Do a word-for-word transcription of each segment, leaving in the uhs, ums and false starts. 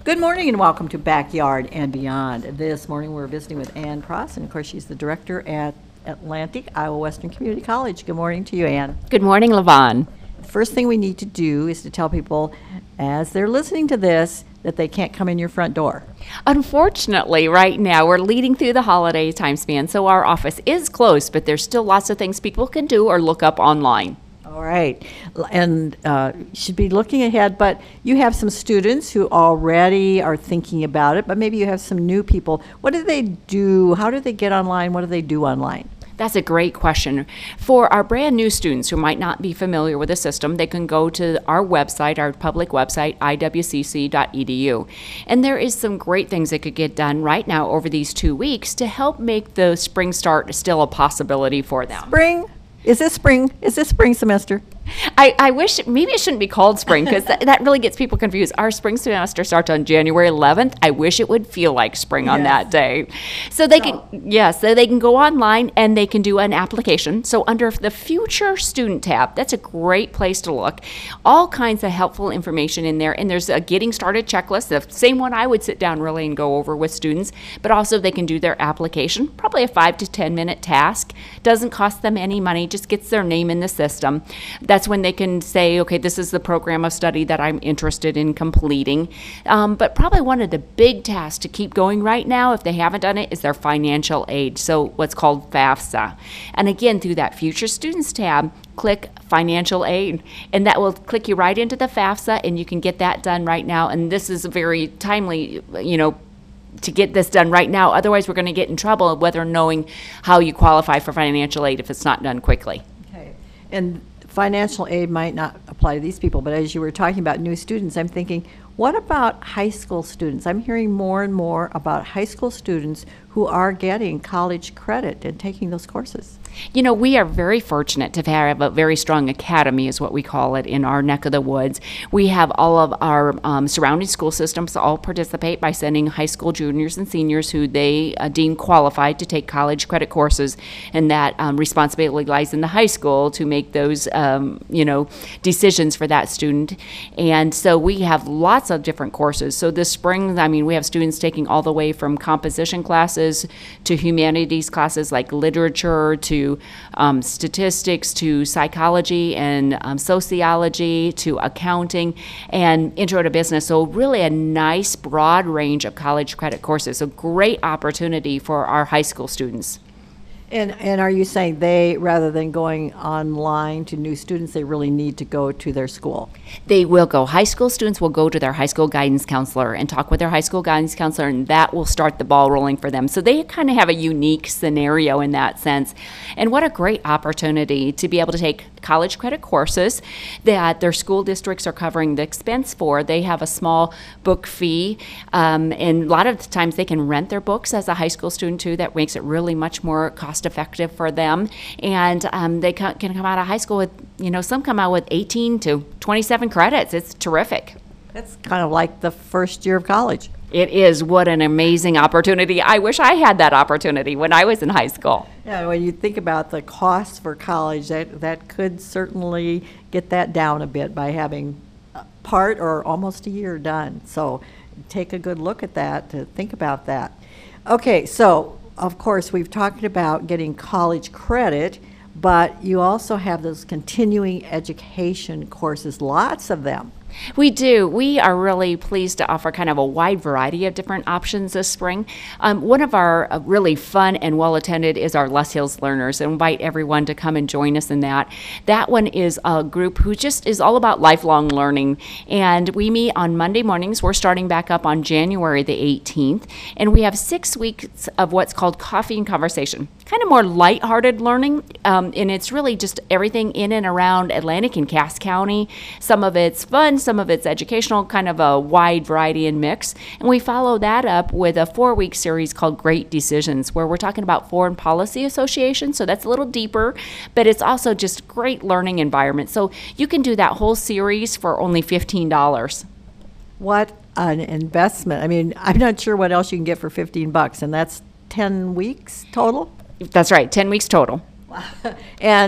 Good morning and welcome to Backyard and Beyond. This morning we're visiting with Ann Cross, and of course she's the director at Atlantic Iowa Western Community College. Good morning to you, Ann. Good morning, LaVon. The first thing we need to do is to tell people, as they're listening to this, that they can't come in your front door. Unfortunately, right now, we're leading through the holiday time span, so our office is closed, but there's still lots of things people can do or look up online. All right, and uh, you should be looking ahead, but you have some students who already are thinking about it, but maybe you have some new people. What do they do? How do they get online? What do they do online? That's a great question. For our brand new students who might not be familiar with the system, they can go to our website, our public website, I W C C dot E D U. And there is some great things that could get done right now over these two weeks to help make the spring start still a possibility for them. Spring? Is this spring? Is this spring semester? I, I wish, maybe it shouldn't be called spring because that, that really gets people confused. Our spring semester starts on January eleventh. I wish it would feel like spring on Yes. that day. So they can, yes, so they can go online and they can do an application. So under the Future Student tab, that's a great place to look. All kinds of helpful information in there. And there's a Getting Started checklist, the same one I would sit down really and go over with students. But also they can do their application, probably a five to ten minute task. Doesn't cost them any money, just gets their name in the system. That's when they can say, okay, this is the program of study that I'm interested in completing. Um, but probably one of the big tasks to keep going right now, if they haven't done it, is their financial aid, so what's called FAFSA. And again, through that Future Students tab, click Financial Aid, and that will click you right into the FAFSA, and you can get that done right now. And this is very timely, you know, to get this done right now. Otherwise, we're going to get in trouble whether knowing how you qualify for financial aid if it's not done quickly. Okay. And financial aid might not apply to these people, but as you were talking about new students, I'm thinking, what about high school students? I'm hearing more and more about high school students who are getting college credit and taking those courses. You know, we are very fortunate to have a very strong academy, is what we call it, in our neck of the woods. We have all of our um, surrounding school systems all participate by sending high school juniors and seniors who they uh, deem qualified to take college credit courses, and that um, responsibility lies in the high school to make those, um, you know, decisions for that student. And so we have lots of different courses. So this spring, I mean, we have students taking all the way from composition classes to humanities classes like literature to um, statistics to psychology and um, sociology to accounting and intro to business. So really a nice broad range of college credit courses. A great opportunity for our high school students. And and are you saying they, rather than going online to new students, they really need to go to their school? They will go. High school students will go to their high school guidance counselor and talk with their high school guidance counselor, and that will start the ball rolling for them. So they kind of have a unique scenario in that sense. And what a great opportunity to be able to take college credit courses that their school districts are covering the expense for. They have a small book fee, um, and a lot of the times they can rent their books as a high school student too. That makes it really much more cost effective for them. And um, they can come out of high school with, you know, some come out with eighteen to twenty-seven credits. It's terrific. That's kind of like the first year of college. It is. What an amazing opportunity. I wish I had that opportunity when I was in high school. Yeah, when you think about the costs for college, that, that could certainly get that down a bit by having part or almost a year done. So take a good look at that, to think about that. Okay, so of course we've talked about getting college credit, but you also have those continuing education courses, lots of them. We do. We are really pleased to offer kind of a wide variety of different options this spring. Um, one of our uh, really fun and well-attended is our Les Hills Learners. I invite everyone to come and join us in that. That one is a group who just is all about lifelong learning. And we meet on Monday mornings. We're starting back up on January the eighteenth. And we have six weeks of what's called Coffee and Conversation. Kind of more lighthearted learning. Um, and it's really just everything in and around Atlantic and Cass County. Some of it's fun, some of it's educational, kind of a wide variety and mix. And we follow that up with a four-week series called Great Decisions, where we're talking about foreign policy association. So that's a little deeper, but it's also just great learning environment. So you can do that whole series for only fifteen dollars. What an investment. I mean, I'm not sure what else you can get for fifteen bucks, and that's ten weeks total? That's right, ten weeks total. And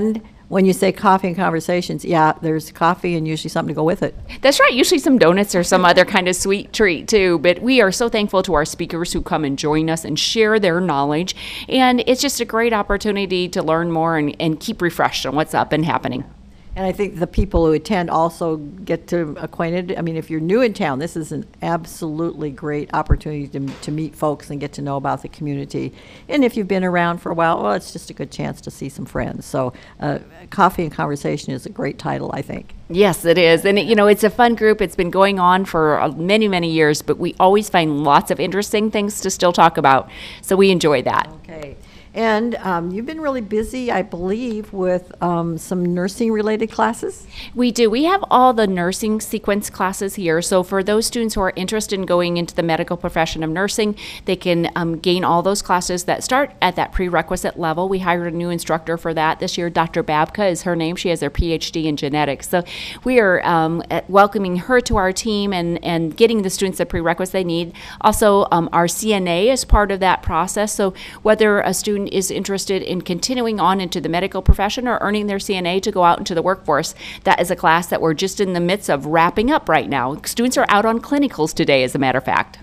when you say coffee and conversations, yeah, there's coffee and usually something to go with it. That's right. Usually some donuts or some other kind of sweet treat too. But we are so thankful to our speakers who come and join us and share their knowledge. And it's just a great opportunity to learn more and, and keep refreshed on what's up and happening. And I think the people who attend also get to acquainted. I mean, if you're new in town, this is an absolutely great opportunity to, to meet folks and get to know about the community. And if you've been around for a while, well, it's just a good chance to see some friends. So uh, Coffee and Conversation is a great title, I think. Yes, it is. And, it, you know, it's a fun group. It's been going on for uh, many, many years, but we always find lots of interesting things to still talk about. So we enjoy that. Okay. And um, you've been really busy, I believe, with um, some nursing-related classes? We do. We have all the nursing sequence classes here. So for those students who are interested in going into the medical profession of nursing, they can um, gain all those classes that start at that prerequisite level. We hired a new instructor for that this year. Doctor Babka is her name. She has her P H D in genetics. So we are um, welcoming her to our team and, and getting the students the prerequisites they need. Also, um, our C N A is part of that process. So whether a student is interested in continuing on into the medical profession or earning their C N A to go out into the workforce, that is a class that we're just in the midst of wrapping up right now. Students are out on clinicals today, as a matter of fact.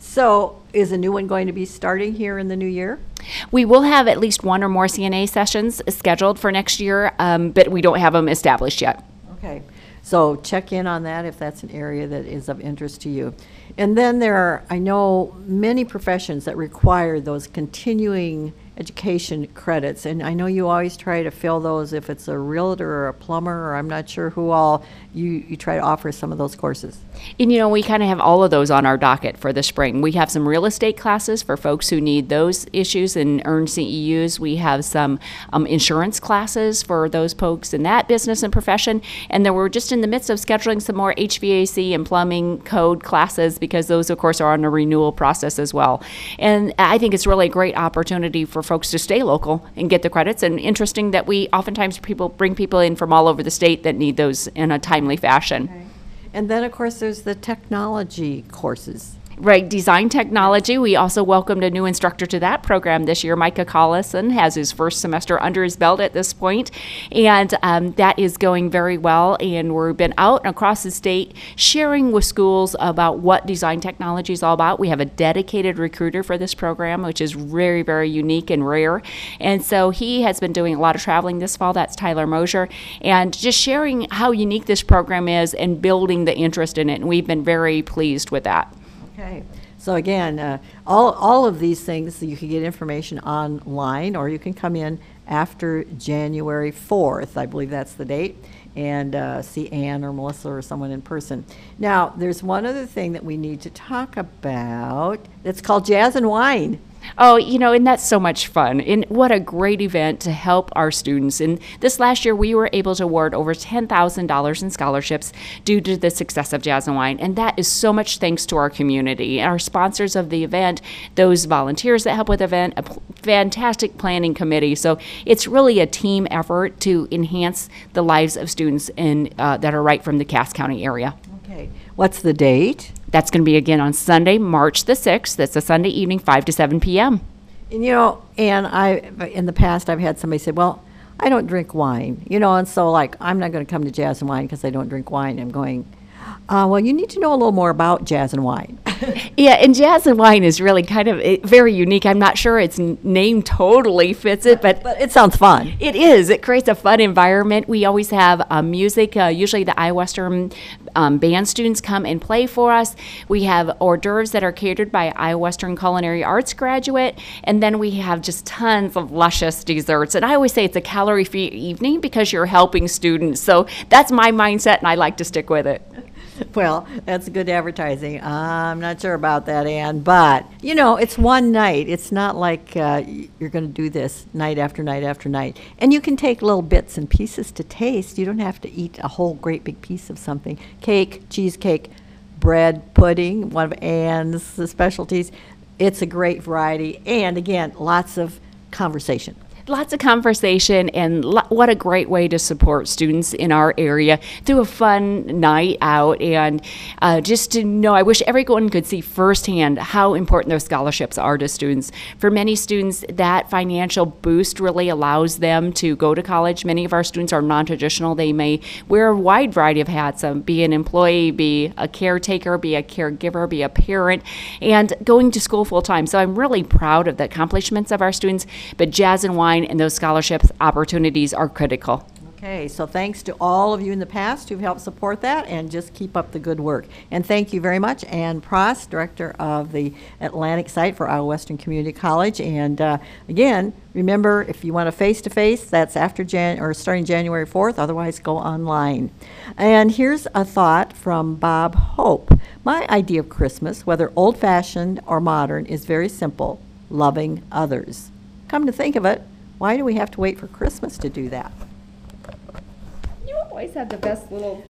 So is a new one going to be starting here in the new year? We will have at least one or more C N A sessions scheduled for next year, um, but we don't have them established yet. Okay. So check in on that if that's an area that is of interest to you. And then there are, I know, many professions that require those continuing education credits, and I know you always try to fill those if it's a realtor or a plumber, or I'm not sure who all, you, you try to offer some of those courses. And you know, we kind of have all of those on our docket for the spring. We have some real estate classes for folks who need those issues and earn C E Us. We have some um, insurance classes for those folks in that business and profession. And then we're just in the midst of scheduling some more H V A C and plumbing code classes, because those, of course, are on a renewal process as well. And I think it's really a great opportunity for folks to stay local and get the credits. And interesting that we oftentimes people bring people in from all over the state that need those in a timely fashion. Okay. And then, of course, there's the technology courses. Right, design technology. We also welcomed a new instructor to that program this year. Micah Collison has his first semester under his belt at this point, and um, that is going very well. And we've been out across the state sharing with schools about what design technology is all about. We have a dedicated recruiter for this program, which is very, very unique and rare. And so he has been doing a lot of traveling this fall. That's Tyler Mosier, and just sharing how unique this program is and building the interest in it. And we've been very pleased with that. Okay. So again, uh, all, all of these things, you can get information online, or you can come in after January fourth. I believe that's the date, and uh, see Ann or Melissa or someone in person. Now, there's one other thing that we need to talk about that's called Jazz and Wine. Oh, you know, and that's so much fun. And what a great event to help our students. And this last year, we were able to award over ten thousand dollars in scholarships due to the success of Jazz and Wine. And that is so much thanks to our community, our sponsors of the event, those volunteers that help with the event, a p- fantastic planning committee. So it's really a team effort to enhance the lives of students in, uh, that are right from the Cass County area. Okay. What's the date? That's going to be again on Sunday, March the sixth. That's a Sunday evening, five to seven p.m. And you know, and I, in the past, I've had somebody say, well, I don't drink wine, you know, and so like, I'm not going to come to Jazz and Wine because I don't drink wine. I'm going, uh, well, you need to know a little more about Jazz and Wine. Yeah, and Jazz and Wine is really kind of eh, very unique. I'm not sure its n- name totally fits it, but But it sounds fun. it is. It creates a fun environment. We always have uh, music. Uh, usually the iWestern um, band students come and play for us. We have hors d'oeuvres that are catered by iWestern Culinary Arts graduate, and then we have just tons of luscious desserts. And I always say it's a calorie-free evening because you're helping students. So that's my mindset, and I like to stick with it. Well, that's good advertising. I'm not sure about that, Ann, but, you know, it's one night. It's not like uh, y- you're going to do this night after night after night. And you can take little bits and pieces to taste. You don't have to eat a whole great big piece of something. Cake, cheesecake, bread, pudding, one of Ann's specialties. It's a great variety. And, again, lots of conversation. Lots of conversation, and lo- what a great way to support students in our area through a fun night out. And uh, just to know, I wish everyone could see firsthand how important those scholarships are to students. For many students, that financial boost really allows them to go to college. Many of our students are non-traditional. They may wear a wide variety of hats, um, be an employee, be a caretaker, be a caregiver, be a parent, and going to school full time. So I'm really proud of the accomplishments of our students, but Jazz and Wine and those scholarships opportunities are critical. Okay, so thanks to all of you in the past who've helped support that, and just keep up the good work. And thank you very much, Ann Pross, Director of the Atlantic site for Iowa Western Community College. And uh, again, remember, if you want a face-to-face, that's after Jan or starting January fourth, otherwise go online. And here's a thought from Bob Hope. My idea of Christmas, whether old-fashioned or modern, is very simple: loving others. Come to think of it, why do we have to wait for Christmas to do that? You always have the best little